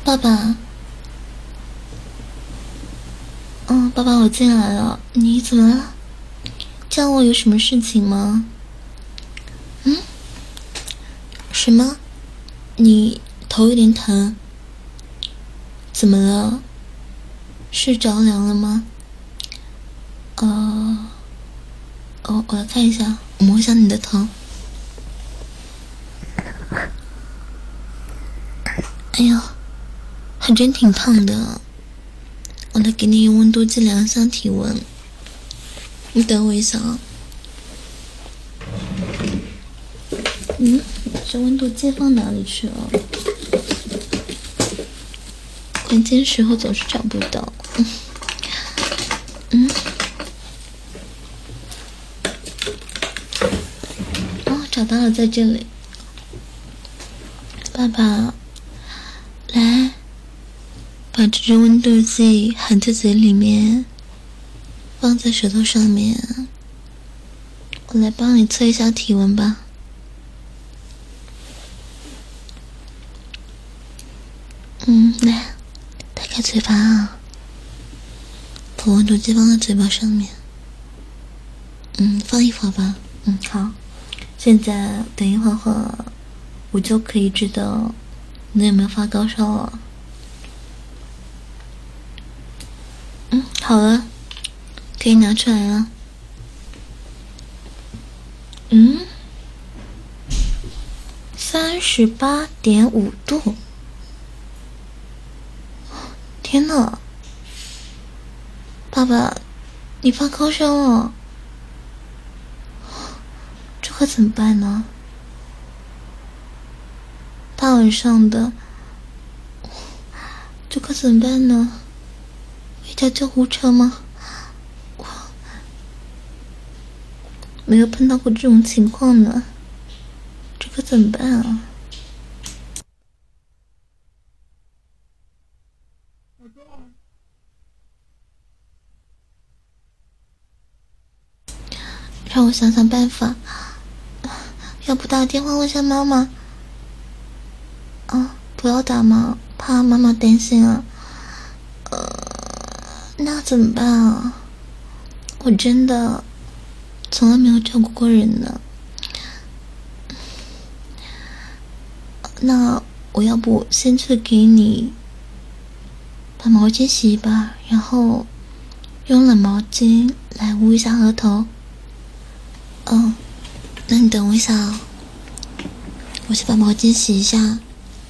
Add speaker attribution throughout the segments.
Speaker 1: 爸爸，爸爸，我进来了，你怎么了？叫我有什么事情吗？什么？你头有点疼？怎么了？是着凉了吗？我来看一下，我摸一下你的头。哎呦，还真挺烫的。我来给你用温度计量一下体温。你等我一下啊。这温度计放哪里去了？关键时候总是找不到。找到了，在这里。爸爸，来，把这支温度计含在嘴里面，放在舌头上面。我来帮你测一下体温吧。来，打开嘴巴啊，把温度计放在嘴巴上面。放一会儿吧。好。现在等一会儿，我就可以知道你有没有发高烧了。好了，可以拿出来了。38.5度。天哪，爸爸，你发高烧了，这可怎么办呢？大晚上的，这可怎么办呢？会叫救护车吗？我没有碰到过这种情况呢，这可怎么办啊？让我想想办法。要不打电话问下妈妈？不要打嘛，怕妈妈担心啊。那怎么办啊？我真的从来没有照顾过人呢。那我要不先去给你把毛巾洗一把，然后用冷毛巾来捂一下额头。那你等我一下啊，我去把毛巾洗一下。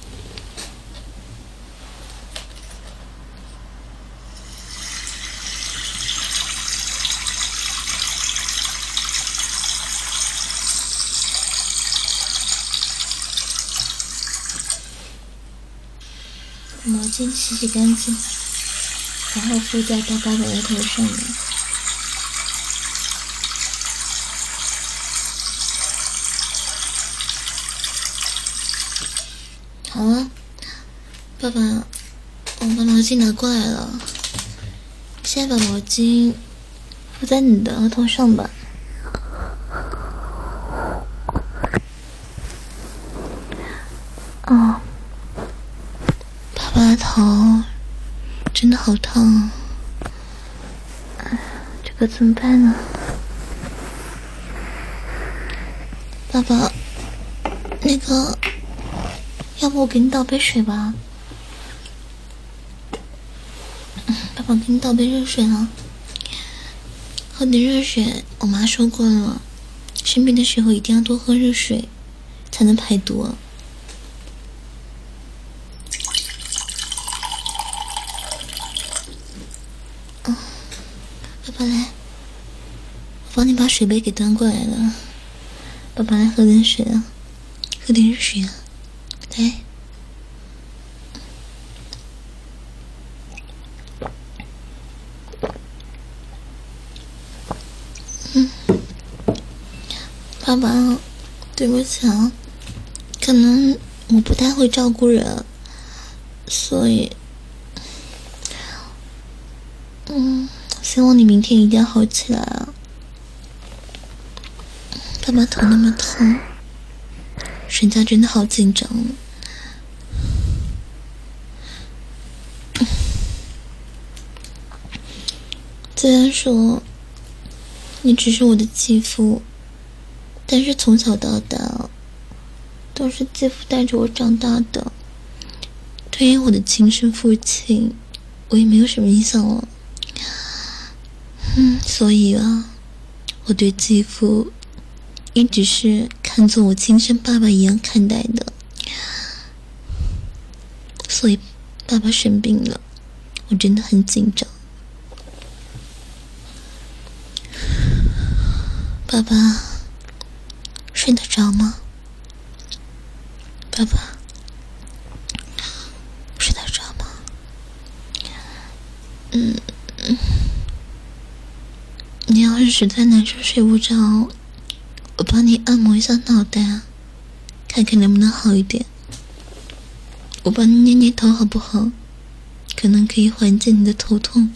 Speaker 1: 把毛巾洗干净，然后敷在爸爸的额头上面。好了，爸爸，我把毛巾拿过来了。现在把毛巾敷在你的额头上吧。爸爸的头真的好烫啊！这可怎么办呢？爸爸，那个，要不我给你倒杯水吧？爸爸，给你倒杯热水啊。喝点热水，我妈说过了，生病的时候一定要多喝热水，才能排毒。爸爸来，我帮你把水杯给端过来了。爸爸来喝点水啊，喝点热水啊，来。爸爸，对不起啊，可能我不太会照顾人，所以，希望你明天一定要好起来啊。爸爸头那么痛，人家真的好紧张。 虽然说你只是我的继父，但是从小到大都是继父带着我长大的，对于我的亲生父亲我也没有什么印象了。所以啊，我对继父一直是看作我亲生爸爸一样看待的。所以爸爸生病了，我真的很紧张。爸爸睡得着吗？爸爸睡得着吗？你要是实在难受睡不着，我帮你按摩一下脑袋啊，看看能不能好一点。我帮你捏捏头好不好？可能可以缓解你的头痛。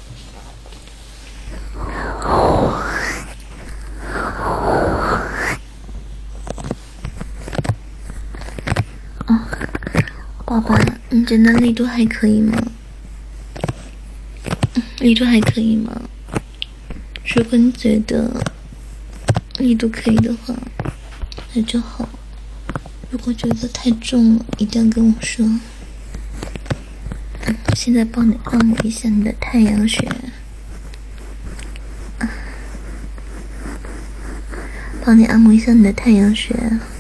Speaker 1: 爸爸，你真的力度还可以吗？力度还可以吗？如果你觉得力度可以的话，那就好。如果觉得太重了，一定要跟我说。现在帮你按摩一下你的太阳穴，帮你按摩一下你的太阳穴。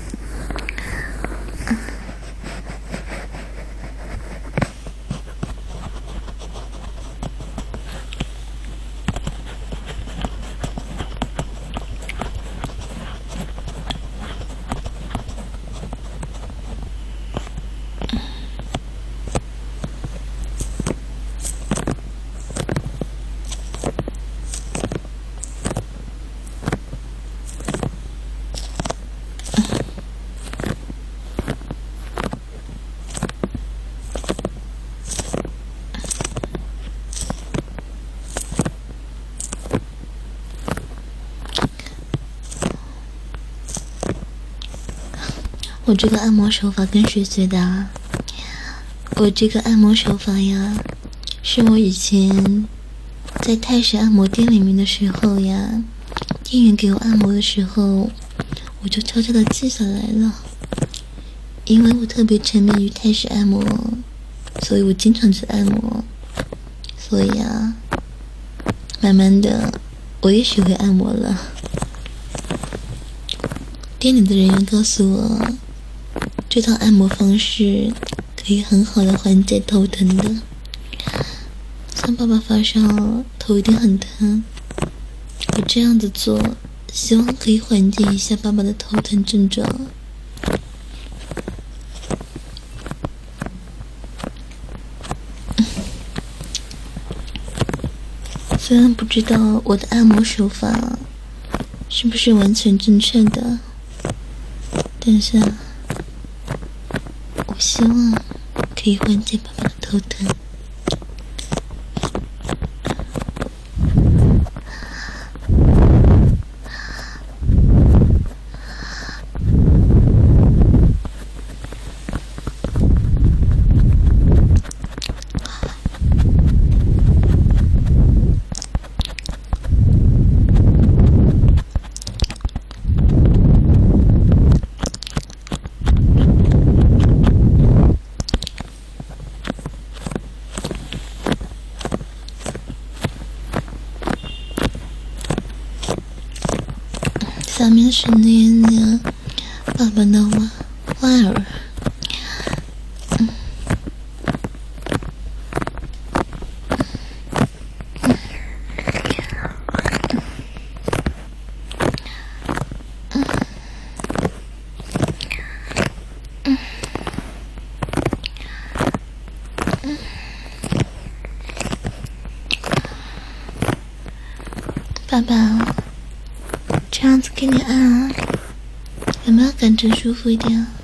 Speaker 1: 我这个按摩手法跟谁学的啊？我这个按摩手法呀，是我以前在泰式按摩店里面的时候呀，店员给我按摩的时候，我就悄悄地记下来了。因为我特别沉迷于泰式按摩，所以我经常去按摩。所以啊，慢慢的我也学会按摩了。店里的人员告诉我，这套按摩方式可以很好的缓解头疼的。像爸爸发烧，头一定很疼，我这样子做，希望可以缓解一下爸爸的头疼症状。虽然不知道我的按摩手法是不是完全正确的，但是我希望可以缓解爸爸的头疼。下面是捏捏爸爸的腕儿。爸爸，这样子给你按啊，有没有感觉舒服一点啊？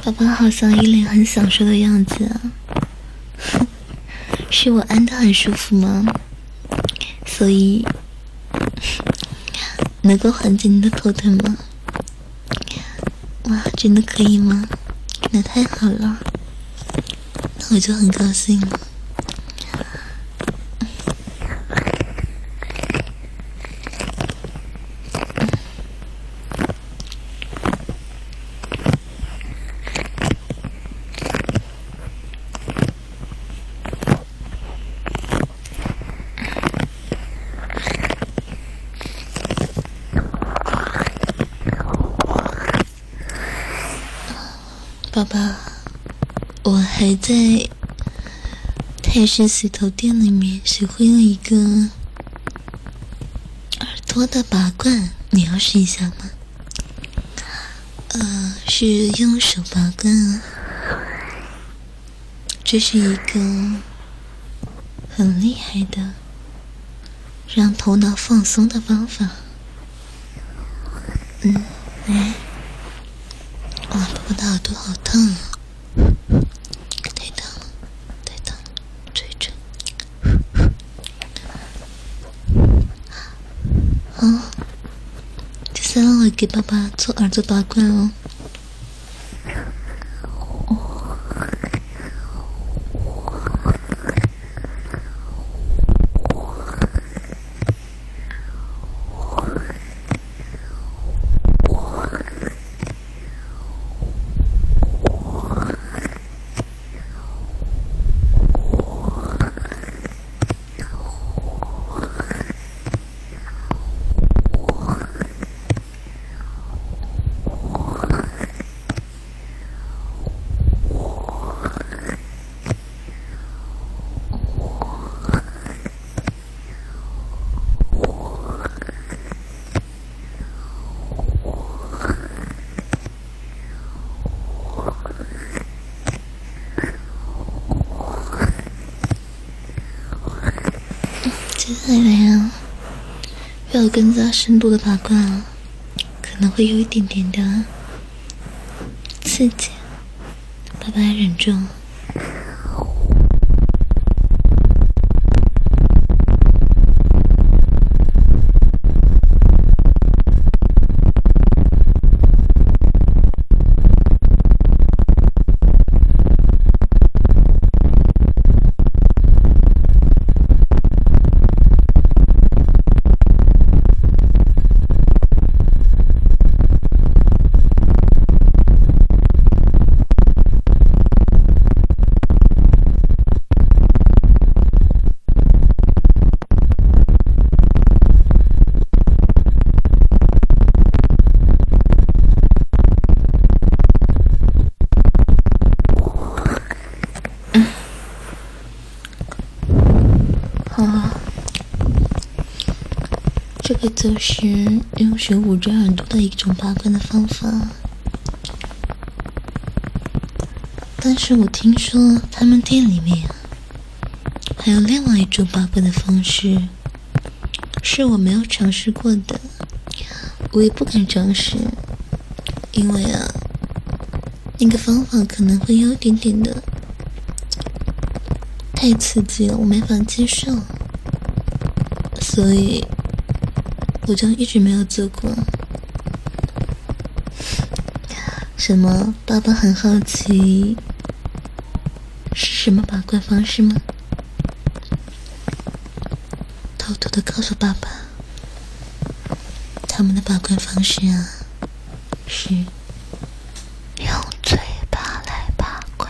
Speaker 1: 爸爸好像一脸很享受的样子啊，是我按得很舒服吗？所以能够缓解你的头疼吗？哇，真的可以吗？那太好了，那我就很高兴了。爸爸，我还在泰式洗头店里面学会了一个耳朵的拔罐，你要试一下吗？是用手拔罐啊，这是一个很厉害的让头脑放松的方法。来。哇，爸爸的耳朵好烫啊！太烫了，太烫了，吹一吹。好，接下来我给爸爸做耳朵拔罐哦。接下来啊，要更加深度的拔罐啊，可能会有一点点的刺激，爸爸忍住。这个就是用手捂着耳朵的一种拔罐的方法，但是我听说他们店里面还有另外一种拔罐的方式，是我没有尝试过的，我也不敢尝试，因为那个方法可能会有一点点的太刺激了，我没法接受，所以我就一直没有做过。什么？爸爸很好奇是什么拔罐方式吗？偷偷的告诉爸爸，他们的拔罐方式是用嘴巴来拔罐。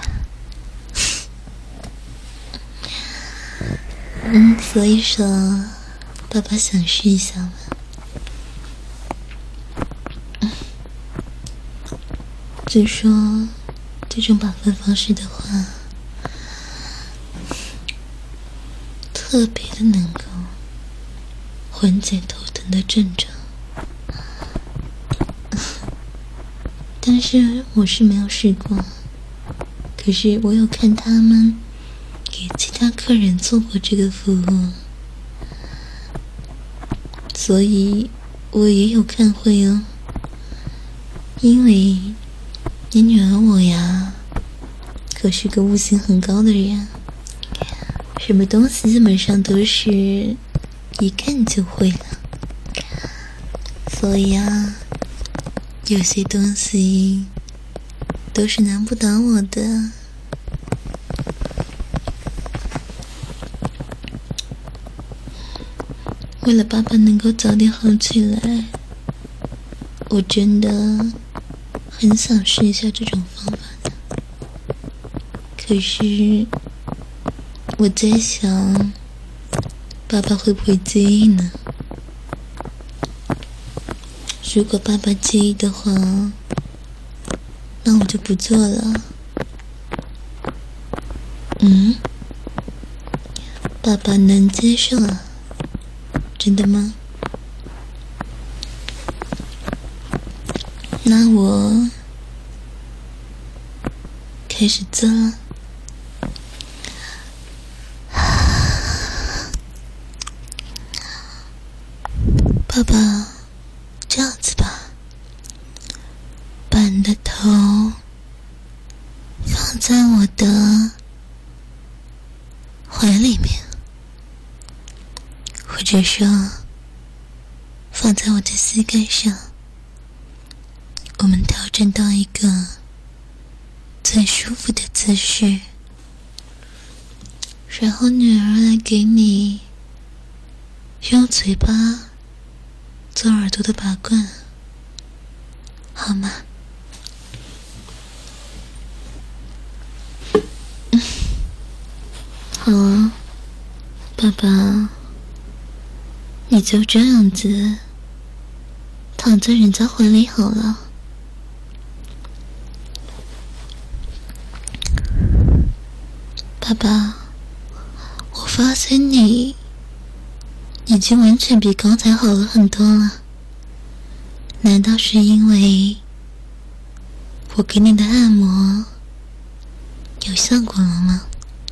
Speaker 1: 所以说爸爸想试一下吗？据说这种拔罐方式的话，特别的能够缓解头疼的症状，但是我是没有试过，可是我有看他们给其他客人做过这个服务，所以我也有看会哦。因为你女儿我呀，可是个悟性很高的人，什么东西基本上都是一看就会了。所以啊，有些东西都是难不倒我的。为了爸爸能够早点好起来，我真的很想试一下这种方法的。可是我在想，爸爸会不会介意呢？如果爸爸介意的话，那我就不做了。爸爸能接受啊？真的吗？那我开始做了。爸爸，这样子吧，把你的头放在我的怀里面，或者说放在我的膝盖上，我们调整到一个最舒服的姿势，然后女儿来给你用嘴巴做耳朵的拔罐，好吗？好啊，爸爸，你就这样子躺在人家怀里好了。爸爸，我发现你已经完全比刚才好了很多了。难道是因为我给你的按摩有效果了吗？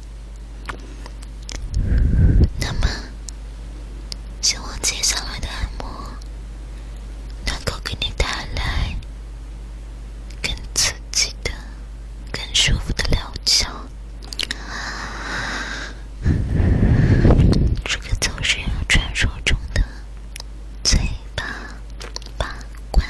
Speaker 1: 那么希望接下来的按摩能够给你带来更刺激的、更舒服的疗效。这个就是传说中的嘴巴拔罐。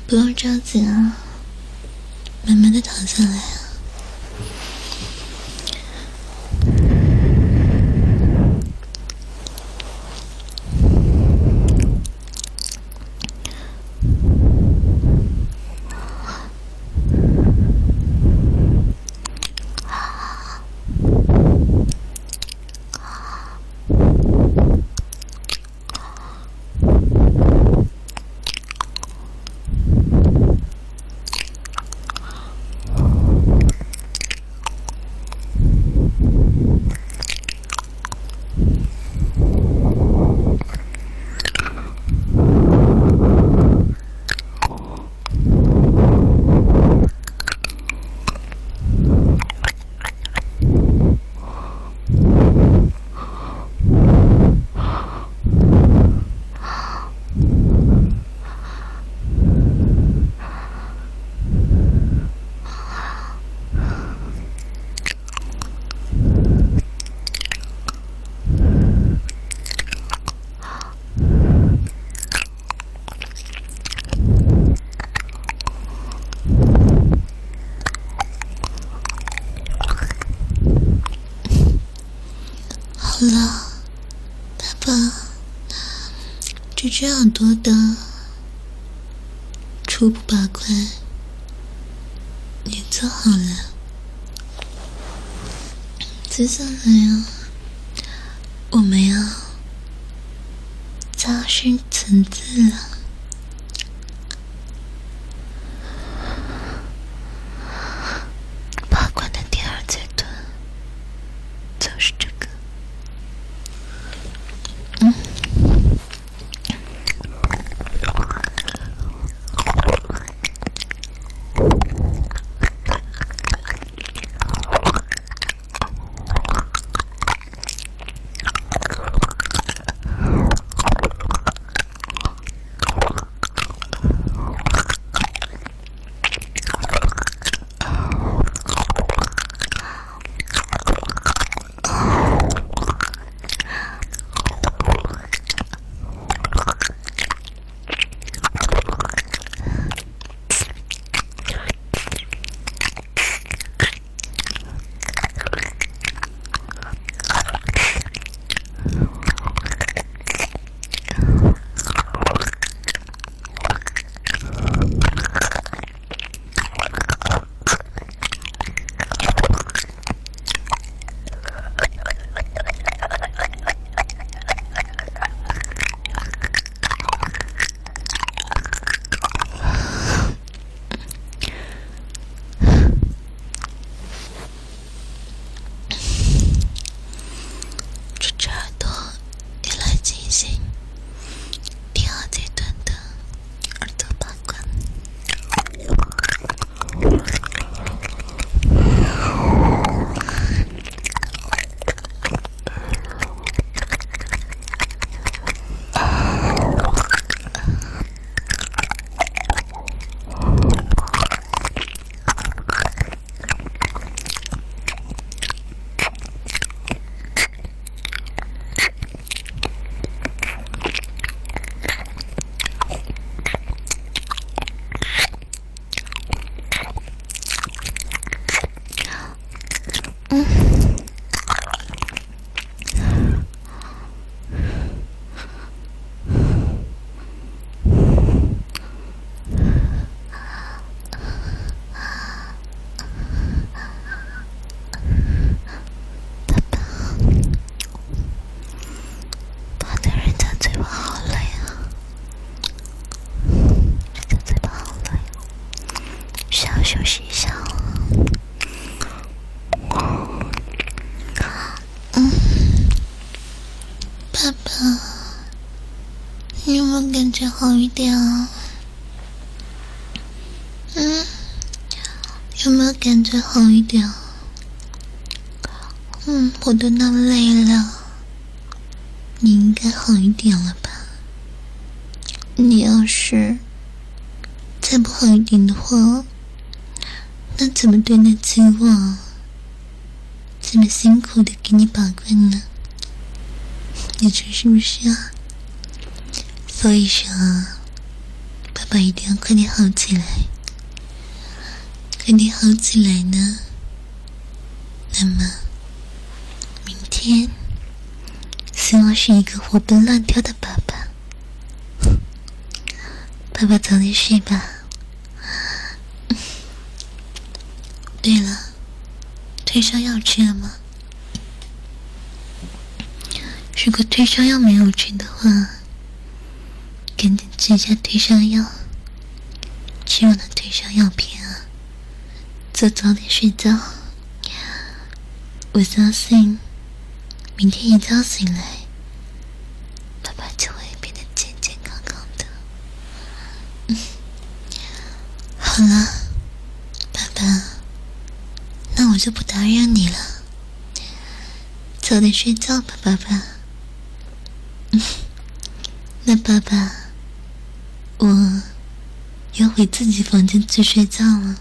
Speaker 1: 不用着急啊，慢慢的躺下来啊。好了，爸爸，这只耳朵的初步把关也做好了，接下来啊，我们要加深层次了。把关的第二阶段就是这个。休息一下。爸爸，你有没有感觉好一点啊？有没有感觉好一点？我都那么累了，你应该好一点了吧？你要是再不好一点的话，那怎么对得起我这么辛苦的给你把关呢？你说是不是啊？所以说，爸爸一定要快点好起来，快点好起来呢。那么明天希望是一个活蹦乱跳的爸爸。爸爸早点睡吧。对了，退烧药吃了吗？如果退烧药没有吃的话，赶紧吃一下退烧药，吃完了退烧药片啊，就早点睡觉。我相信明天一觉醒来，爸爸就会变得健健康康的。好了，爸爸，那我就不打扰你了，早点睡觉吧，爸爸。那爸爸，我要回自己房间去睡觉了。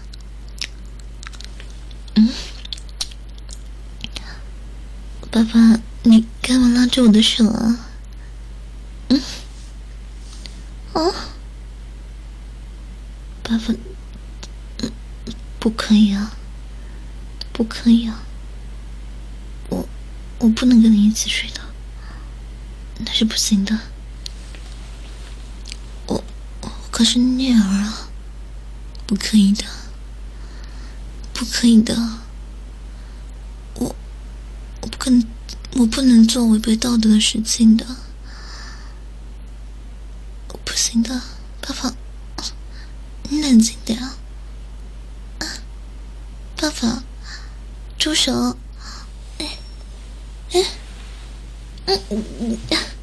Speaker 1: 爸爸，你干嘛拉着我的手啊？爸爸，不可以啊，不可以啊，我不能跟你一起睡的，那是不行的。我可是女儿啊，不可以的，不可以的。我不能做违背道德的事情的，不行的，爸爸，你冷静点啊！爸爸，住手！